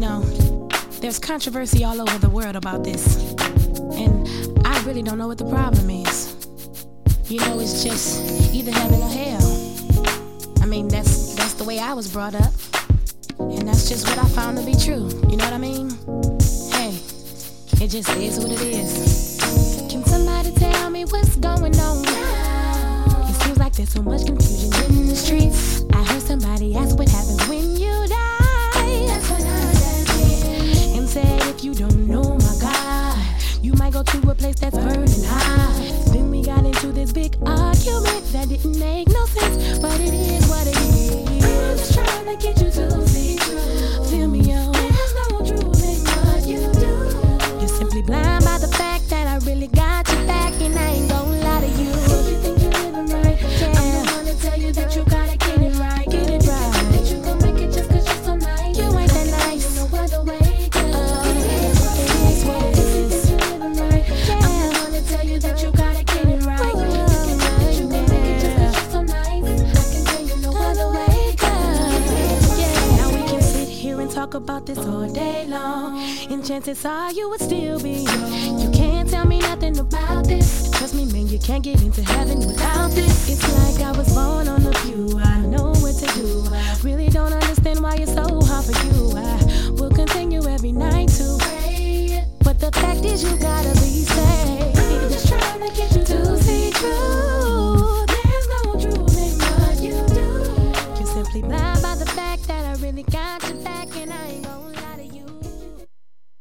know, there's controversy all over the world about this, and I really don't know what the problem is. You know, it's just either heaven or hell. I mean, that's the way I was brought up, and that's just what I found to be true. You know what I mean? Hey, it just is what it is. Can somebody tell me what's going on now? It seems like there's so much confusion in the streets. I heard somebody ask what happens when you die. That's what I said. And said if you don't know my God, you might go to a place that's burning hot. Then we got into this big argument that didn't make no sense, but it is what it is. I'm just trying to get you to see truth. Feel me out. There's no truth in what you do. You're simply blind by the fact that I really got your back, and I ain't gonna lie to you. If you think you're living right, yeah, I'm the one to tell you that you gotta get it right. Get it right. That you gon' make it just 'cause you're so nice. You ain't that nice. You know other way, girl. It is what it is. If you think you're living right, yeah, I'm the one to tell you that you gotta get it right. That you gon' make it just 'cause you're so nice. I can tell you no other way, girl. Yeah, now we can sit here and talk about this all day long, and chances are you would still be wrong. You can't tell me nothing about this. Trust me, man, you can't get into heaven without this. It's like I was born on the pew. I know what to do. I really don't understand why it's so hard for you. I will continue every night to pray, but the fact is you got